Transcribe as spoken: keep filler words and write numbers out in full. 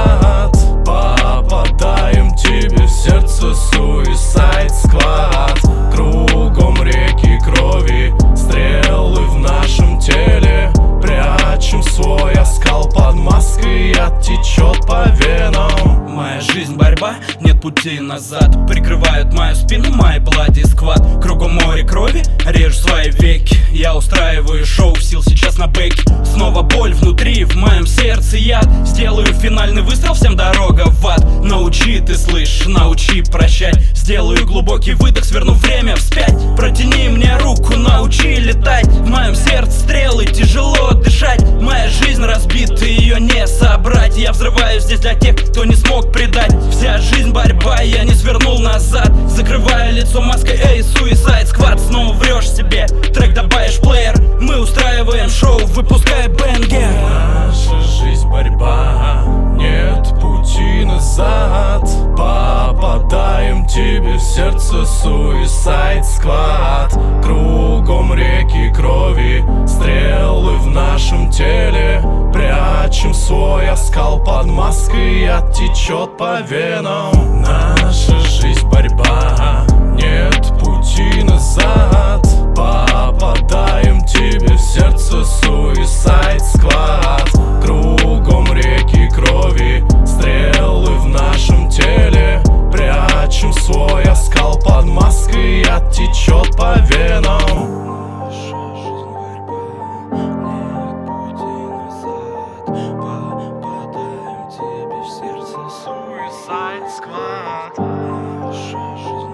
назад. Попадаем тебе в сердце, Suicide Squad. Кругом реки крови, стрелы в нашем теле. Прячем свой оскал под маской, оттечет по венам. Моя жизнь борьба, нет пути назад. Прикрывают мою спину мои блади сквад. Кругом море крови, режу свои веки. Я устраиваю шоу, сил сейчас на бэке. Снова боль внутри, в моем сердце яд. Сделаю финальный выстрел, всем дорога в ад. Научи, ты слышишь, научи прощать. Сделаю глубокий выдох, сверну время вспять. Протяни мне руку, научи летать. В моем сердце стрелы, тяжело дышать. Моя жизнь разбита, ее не собрать. Я взрываюсь здесь для тех, кто не смог предать. Вся жизнь борьба, я не свернул назад. Закрывая лицо маской, эй, Suicide Squad. Снова врешь себе, трек добавишь в плеер. Мы устраиваем шоу, выпуская бенгер. Наша жизнь борьба, нет пути назад. Попадаем тебе в сердце, Suicide Squad. Кругом реки крови, стрелы в нашем теле. Прячем свой оскал под маской, оттечет по венам. Наша жизнь борьба, нет пути назад. Попадаем тебе в сердце, Suicide Squad. Кругом реки крови, стрелы в нашем теле. Прячем свой оскал под маской, оттечет по венам. Suicide Squad.